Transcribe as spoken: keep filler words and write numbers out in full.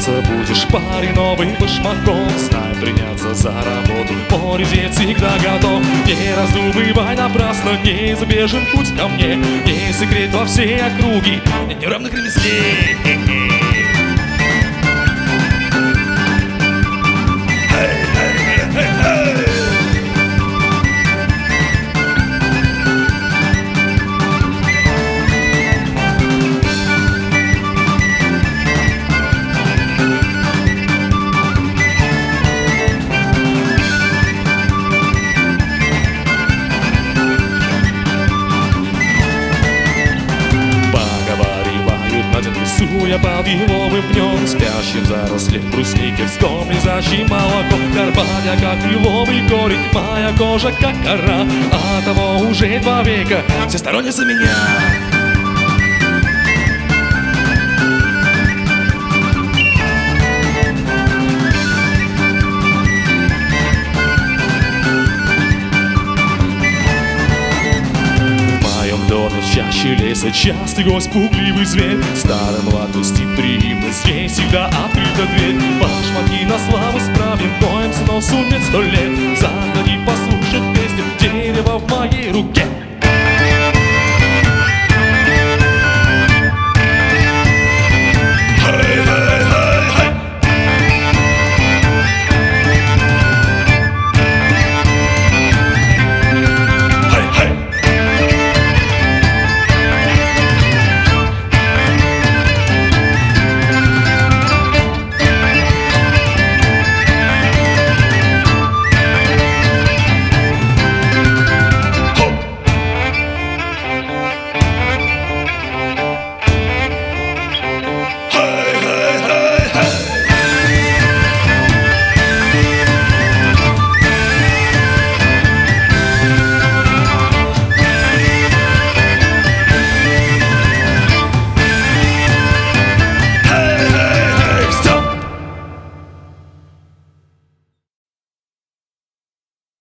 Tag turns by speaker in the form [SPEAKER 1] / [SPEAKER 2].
[SPEAKER 1] Учиться будешь парень новый башмаком, знай приняться за работу, море здесь всегда готов. Не раздумывай напрасно, неизбежен путь ко мне, не секрет во всей округе, неравных ремеслей. Рисуя под еловым пнем, спящим зарослем брусники, вском лежащим молоком. Карпатья, как еловый корень, моя кожа, как кора, а того уже два века все сторонятся меня. В чаще леса частый гость, пугливый зверь, старой молодости приимно, здесь всегда открыта дверь.